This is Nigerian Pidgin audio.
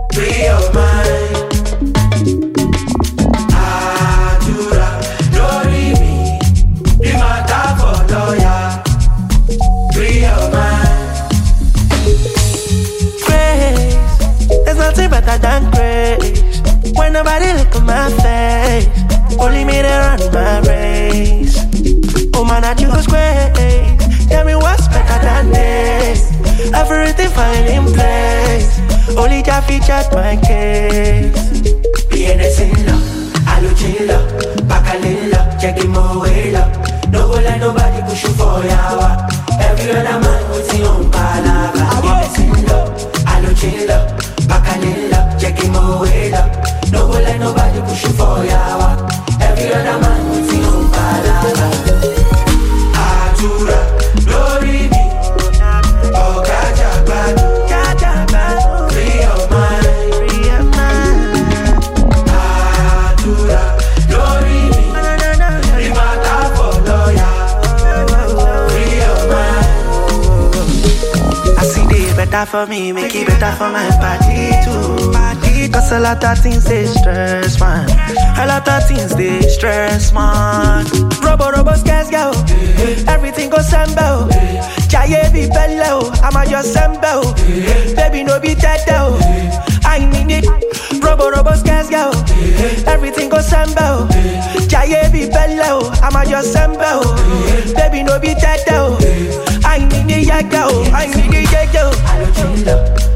Free your mind. Adura, lórí mi. The matter for lawyer. Free your mind. Grace, there's nothing better than grace. When nobody look at my face, only me to run my race. Oh man, I choose grace. Tell me what's better than this. Everything fine in place. Only Jah featured my case. BNS in love, Aluchin Bacalin love, check him away love. No go let nobody push you for yawa. Every other man with his own palava. BNS in love, Aluchin Bacalin love, check him away love. No go let nobody push you for yawa. Every other man with his own palava. Adura, glory be. Oh, Gajabadu. Free your mind. Adura, glory be. The matter for lawyer. Free your mind. I see the better for me, make it better for my party too. Cause a lot of things they stress, man. A lot of things they stress, man. Robo scares go. Everything goes sembo. Jaye be bello. I'ma just sembo. Baby no be dead though. I need it. Robo scares go. Everything goes sembo. Jaye be bello. I'ma just sembo. Baby no be dead though. I need it, yeah, go. I need it, yeah, go.